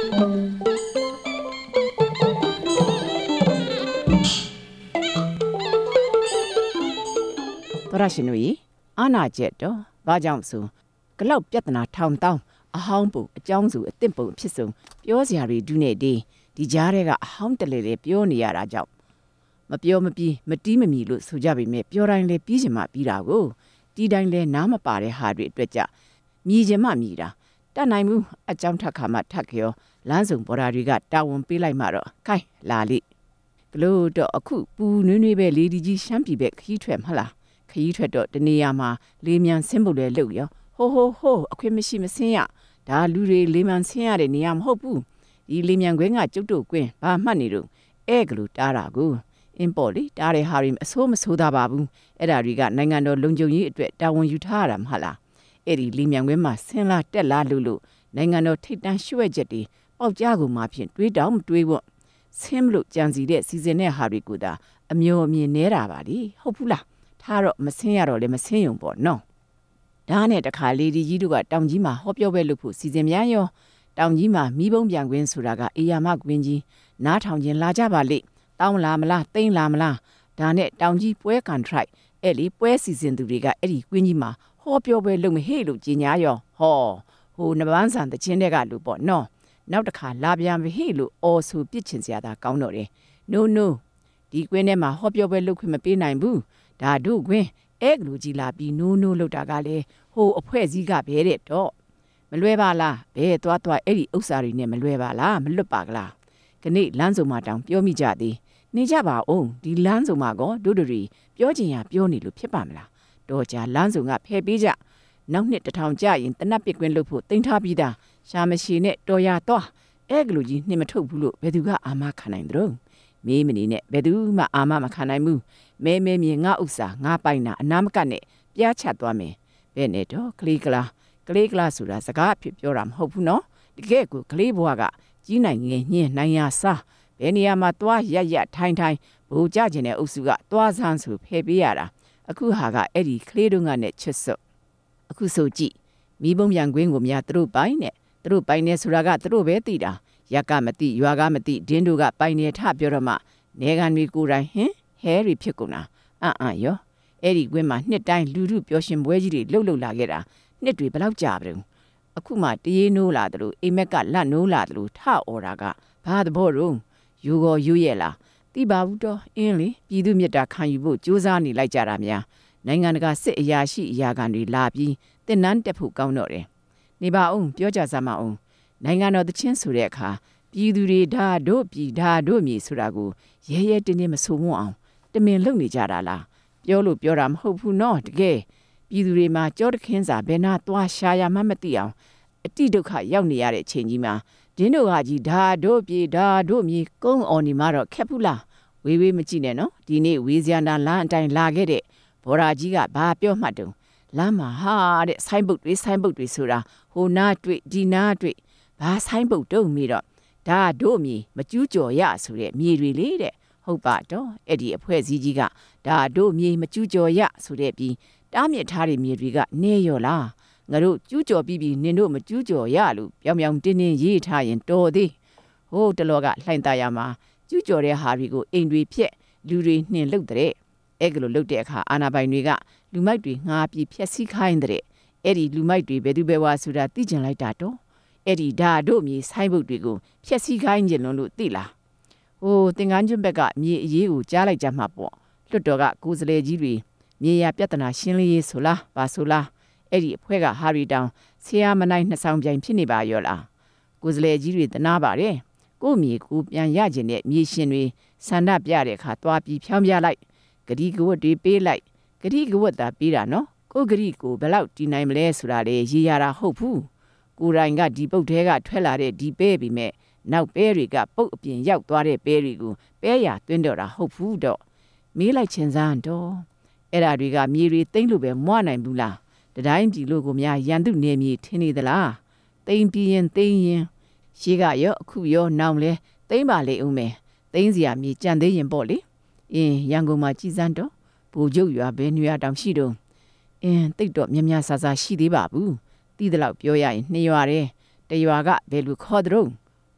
သောရရှင်တို့ရေအာနာကျက်တော့ဘာကြောင့်ဆိုဂလောက်ပြဿနာထောင်တောင်းအဟောင်းပုံအကြောင်းစုအသင့်ပုံအဖြစ်ဆုံးပြောစရာတွေဒုနဲ့ဒီကြားထဲကအဟောင်းတလေလေပြောနေရတာကြောင့်မပြောမပြီးမတီးမမီလို့ဆိုကြပေမဲ့ပြောတိုင်းလေပြီးချင်မှပြီးတာကိုတီးတိုင်းလေနားမပါတဲ့ဟာတွေအတွက်ကြမြည်ချင်မှမြည်တာတတ်နိုင်မှုအကြောင်းထက်ခါမှထက်ကြောလမ်းစုံဘော်ဒါတွေကတာဝန်ပေးလိုက်မှတော့ခိုင်းလာလိကလို့တော့အခုပူနွေးနွေးပဲလေဒီကြီးရှမ်းပြည်ပဲခီးထွက်မလားခရီးထွက်တော့တနေရာမှာလေးမြန်ဆင်းဖို့လဲလုပ်ရောဟိုအခွင့်မရှိမဆင်းရဒါလူတွေလေးမြန်ဆင်းရတဲ့နေရာမဟုတ်ဘူးဒီလေးမြန်ခွင်းကကျုပ်တို့ကွင်းဘာမှတ်နေတော့အဲ့ကလူတားတာကိုအင်ပေါ်လေတားတဲ့ဟာရီအဆိုးမဆိုးတာပါဘူးအဲ့ဒါတွေကနိုင်ငံတော်လုံခြုံရေးအတွက်တာဝန်ယူထားရတာမဟုတ်လားအဲ့ဒီလေးမြန်ခွင်းမှာဆင်းလာတက်လာလို့နိုင်ငံတော်ထိတ်တန်းရွှဲ့ချက်တွေပေါက်ကြားကုန်မှဖြင့်တွေးတောင်မတွေးဖို့ဆင်းမလို့ကြံစီတဲ့စီစဉ်တဲ့ဟာတွေကသာအမျိုးအမြင်နေတာပါလေဟုတ်ဘူးလားထားတော့မဆင်းရတော့လည်းမဆင်းယုံပေါ့နော်ဒါနဲ့တခါလေဒီကြီးတို့ကတောင်ကြီးမှာဟောပြောပွဲလုပ်ဖို့စီစဉ်များရောတောင်ကြီးမှာမိဘုံပြန်ခွင်းဆိုတာကအေယာမကွင်းကြီးနားထောင်ခြင်းလာကြပါလေတောင်းလာမလားတိမ့်လာမလားဒါနဲ့တောင်ကြီးပွဲကန်ထရိုက်အဲ့လေပွဲစီစဉ်သူတွေကအဲ့ဒီကွင်းကြီးမှာဟောပြောပွဲလုပ်မဟေ့လို့ကြီးညာရောဟိုနဘန်းဆန်တချင်းတဲ့ကလူပေါ့နော်နောက်တစ်ခါလာပြန်မဟေ့လို့အော်ဆိုပြစ်ချင်စရာသာကောင်းတော့တယ် no ဒီကွင်းထဲမှာဟောပြောပွဲလုပ်ခွင့်မပေးနိုင်ဘူးဒါတို့ကွင်းအဲ့ကလူကြီးလာပြီးနိုးလောက်တာကလေဟိုအဖွဲ့စည်းကဘဲတဲ့တော့မလွဲပါလားဘဲသွားအဲ့ဒီဥစ္စာတွေနဲ့မလွဲပါလားမလွတ်ပါကလားခဏလမ်းစုံမှာတောင်ပြောမိကြသည်နေကြပါအောင်ဒီလမ်းစုံမှာကောတို့တွေပြောချင်ရပြောနေလို့ဖြစ်ပါမလားတော့ကြာလမ်းစုံကဖယ်ပေးကြနောက်နှစ်1000ကြာရင်တနတ်ပစ်ကွင်းလုပ်ဖို့တင်ထားပြီးသားရှာမရှိနဲ့တော်ရတော့အဲ့ကလူကြီးနှင်မထုတ်ဘူးလို့ဘယ်သူကအာမခံနိုင်သလဲမေးမနေနဲ့ဘယ်သူမှအာမမခံနိုင်ဘူးမဲမြေငါဥစ္စာငါပိုင်တာအနာမကတ်နဲ့ပြားချသွားမယ်ဘယ်နဲ့တော့ကလေးကလားဆိုတာစကားအဖြစ်ပြောတာမဟုတ်ဘူးနော်တကယ်ကိုကလေးဘွားကကြီးနိုင်ငယ်ညင်းနိုင်ရစားဘယ်နေရာမှာသွားရထိုင်ဘူကြခြင်းတဲ့အုပ်စုကသွားဆန်းဆိုဖယ်ပေးရတာအခုဟာကအဲ့ဒီကလေးတို့ကနဲ့ချစ်စွတ်အခုဆိုကြည့်မိဘုံပြန်ကွင်းကိုများသူတို့ပိုင်နေဆိုတာကသူတို့ပဲသိတာရက်ကမသိရွာကမသိဒင်းတို့ကပိုင်နေထပြောတော့မှနေကန်တွေကိုယ်တိုင်ဟဲရီဖြစ်ကုန်တာရောအဲ့ဒီကွင်းမှာနှစ်တိုင်းလူလူပျော်ရှင်ပွဲကြီးတွေလှုပ်လာခဲ့တာနှစ်တွေဘယ်လောက်ကြာပြီအခုမှတရေနိုးလာတယ်လို့အိမ်မက်ကလက်နိုးလာတယ်လို့ထအော်တာကဘာသဘောတော့ယူကောယူရဲ့လားတိပါဘူးတော့အင်းလေပြည်သူမြတ်တာခံယူဖို့ကြိုးစားနေလိုက်ကြတာများနိုင်ငံတကာစစ်အရာရှိအရာခံတွေလာပြီးတင်နန်းတက်ဖို့ကောင်းတော့တယ်နေပါအောင်ပြောကြစမ်းမအောင်နိုင်ငံတော်တချင်းဆိုတဲ့အခါပြည်သူတွေဒါတို့ပြည်ဒါတို့မြေဆိုတာကိုရဲတင်းမဆိုးမအောင်တမင်လုပ်နေကြတာလားပြောလို့ပြောတာမဟုတ်ဘူးနော်တကယ်ပြည်သူတွေမှာကြောတခင်းစာဘယ်နာသွားရှာရမှမသိအောင်အတိဒုက္ခရောက်နေရတဲ့အချိန်ကြီးမှာဒင်းတို့ဟာကြီးဒါတို့ပြည်ဒါတို့မြေကုန်းအော်နေမှတော့ခက်ဘူးလားဝေးမကြည့်နဲ့နော်ဒီနေ့ဝေးစရာနာလမ်းအတိုင်းလာခဲ့တဲ့ဘော်ရာကြီးကဘာပြောမှတ်တုံလမ်းမှာဟာတဲ့ဆိုင်းဘုတ်တွေဆိုတာဟိုနားတွေ့ဒီနားတွေ့ဘာဆိုင်းဘုတ်တုံးမိတော့ဒါတို့မြေမကျူးကျော်ရဆိုတဲ့မြေတွေလေတဲ့ဟုတ်ပါတော့အဲ့ဒီအဖွဲ့စည်းကြီးကဒါတို့မြေမကျူးကျော်ရဆိုတဲ့ပြီးတားမြစ်ထားတဲ့မြေတွေကနေရောလားငါတို့ကျူးကျော်ပြီးနင်တို့မကျူးကျော်ရလို့ပြောင်တင်းရေးထားရင်တော်သေးဟိုတလောကလှိုင်သားရမှာကျူးကျော်တဲ့ဟာတွေကိုအိမ်တွေဖြက်လူတွေနှင်လုတ်တဲ့အဲ့ကလိုလုတ်တဲ့အခါအာနာပိုင်တွေကလူမိုက်တွေငှားပြီးဖျက်ဆီးခိုင်းတဲ့အဲ့ဒီလူမိုက်တွေဘယ်သူပဲဝါဆိုတာသိကျင်လိုက်တာတော့အဲ့ဒီဒါတို့မြေဆိုင်ဘုတ်တွေကိုဖျက်ဆီးခိုင်းကြလို့သိလားဟိုတင်ကန်းကျွန်းဘက်ကမြေအရေးကိုကြားလိုက်ကြမှာပေါ့လွတ်တော်ကကိုယ်စလဲကြီးတွေမြေယာပြဿနာရှင်းလင်းရေးဆိုလားပါဆိုလားအဲ့ဒီအဖွဲ့ကဟာရီတောင်ဆရာမနိုင်နှစ်ဆောင်ပြိုင်ဖြစ်နေပါရောလားကိုယ်စလဲကြီးတွေတနာပါတယ်ကိုမြေကိုပြန်ရကျင်တဲ့မြေရှင်တွေဆန္ဒပြတဲ့အခါသွားပြီးဖြောင်းပြလိုက်ဂရီကဝတ်တွေပေးလိုက်ဂရီကဝတ်တာပေးတာနော်ကိုဂရီကိုဘယ်လောက်တီးနိုင်မလဲဆိုတာလေရေးရတာဟုတ်ဘူးကိုရိုင်းကဒီပုတ်ထဲကထွက်လာတဲ့ဒီပဲပြီးမဲ့နောက်ပဲတွေကပုတ်အပြင်ရောက်သွားတဲ့ပဲတွေကိုပဲရသွင်းတော့တာဟုတ်ဘူးတော့မေးလိုက်ချင်းစမ်းတော့အဲ့ဓာတွေကမြေတွေသိမ့်လို့ပဲမွနိုင်ဘူးလားတတိုင်းပြည်လို့ကိုများရန်သူနေမြေထင်းနေသလားသိမ့်ပြီးရင်ရှေးကရောအခုရောနောင်လဲသိမ့်ပါလေဦးမယ်သိမ့်စရာမြေကြံသေးရင်ပေါ့လေရန်ကုန်မှာကြည်စမ်းတော့ဘူကျုပ်ရွာဘယ်နေရာတောင်ရှိတော့တိတ်တော့မြဆာရှိသေးပါဘူးတီးတယ်လို့ပြောရရင်2ရွာတယ်တရွာကဘယ်လိုခေါ်တဲ့ဟ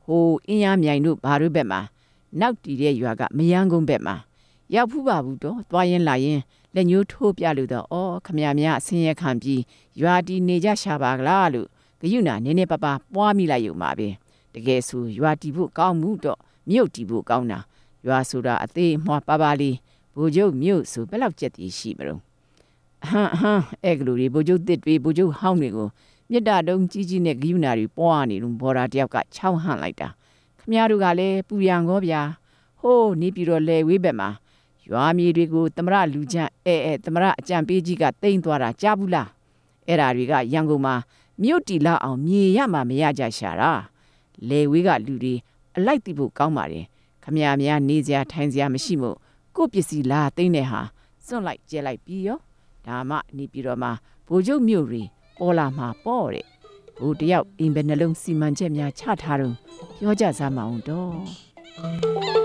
အင်းရမြိုင်တို့ဘာတို့ဘက်မှာနောက်တီတဲ့ရွာကမယန်းကုန်းဘက်မှာရောက်ဖူးပါဘူးတော့သွားရင်လာရင်လက်ညှိုးထိုးပြလို့တော့ခမရများအစင်းရခံပြီးရွာတီနေကြရှာပါကလားလို့ဂယုဏနည်းနည်းပါးပါးပွားမိလိုက်ရုံပါပဲတကယ်ဆိုရွာတီဖို့ကောင်းမှုတော့မြို့တီဖို့ကောင်းတာရွာဆိုတာအသေးအမွှားပါပါလေးဘိုလ်ချုပ်မြို့ဆိုဘယ်လောက်ကြက်တည်ရှိမလို့အဲ့ကလူတွေဘိုလ်ချုပ်တစ်တွေဘိုလ်ချုပ်ဟောင်းတွေကိုမြစ်တာတုံးကြီးကြီးနဲ့ဂယုဏတွေပွားနေလို့ဘော်ဒါတယောက်ကချောင်းဟန့်လိုက်တာခမရတို့ကလည်းပူရန်ကောဗျာဟိုးနေပြီးတော့လေဝေးဘက်မှာရွာမြေတွေကိုသမရလူချမ်းသမရအကြံပေးကြီးကတိမ့်သွားတာကြားဘူးလားအဲ့ဓာတွေကရန်ကုန်မှာမြို့တီလောက်အောင်မြေရမှာမရကြရှာတာလေဝေးကလူတွေအလိုက်တိဖို့ကောင်းပါတယ်ခမရများနေစရာထိုင်စရာမရှိမို့ကိုပစ္စည်းလာသိမ့်တဲ့ဟာစွန့်လိုက်ကျဲလိုက်ပြီးရောဒါမှနေပြီးတော့မှဘိုလ်ချုပ်မြို့တွေပေါ်လာမှာပေါ့တဲ့ဘိုလ်တယောက်အိမ်ပဲနှလုံးစီမံချက်များချထားတော့ပြောကြစမ်းမအောင်တော့